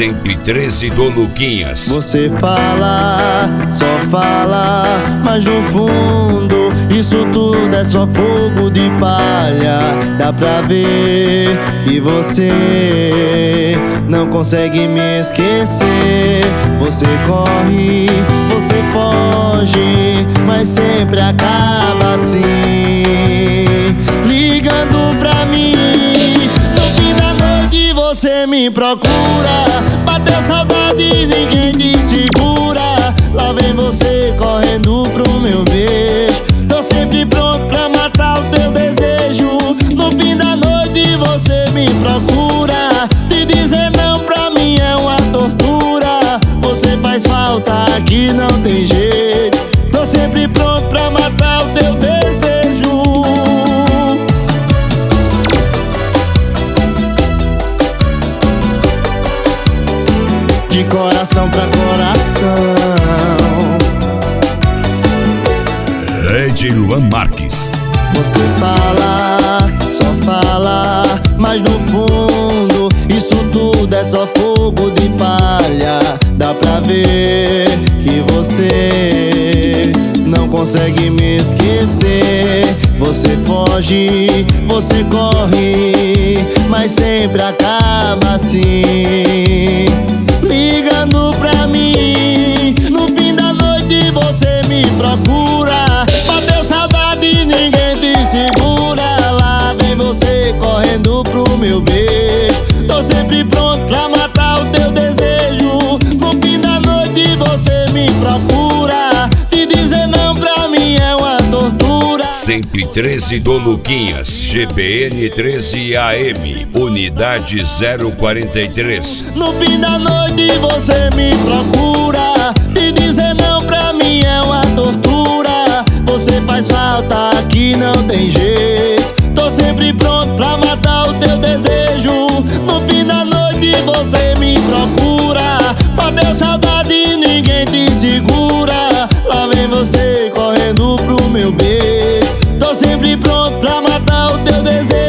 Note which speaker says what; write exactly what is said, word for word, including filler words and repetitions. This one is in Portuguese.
Speaker 1: cento e treze do Luquinhas.
Speaker 2: Você fala, só fala, mas no fundo isso tudo é só fogo de palha. Dá pra ver que você não consegue me esquecer. Você corre, você foge, mas sempre acaba assim, ligando pra mim. No fim da noite você me procura, bateu saudade, ninguém te segura. Lá vem você correndo pro meu beijo, tô sempre pronto pra matar o teu desejo. No fim da noite você me procura, te dizer não pra mim é uma tortura. Você faz falta, aqui não tem jeito, tô sempre pronto pra matar o teu desejo. De coração pra coração.
Speaker 1: Ed Luan Marques.
Speaker 2: Você fala, só fala, mas no fundo isso tudo é só fogo de palha. Dá pra ver que você não consegue me esquecer. Você foge, você corre, mas sempre acaba assim, ligando pra mim. No fim da noite você me procura, bateu saudade, ninguém te segura. Lá vem você correndo pro meu beijo, tô sempre pronto pra matar o teu desejo. No fim da noite você me procura, te dizer não pra mim é uma tortura.
Speaker 1: cento e treze do Luquinhas, G B N treze A M, unidade zero quarenta e três.
Speaker 2: No fim da noite você me procura, te dizer não pra mim é uma tortura. Você faz falta, aqui não tem jeito, tô sempre pronto pra matar o teu desejo. No fim da noite você me procura, bateu saudade, ninguém te segura. Lá vem você correndo pro meu beijo, tô sempre pronto pra matar o teu desejo.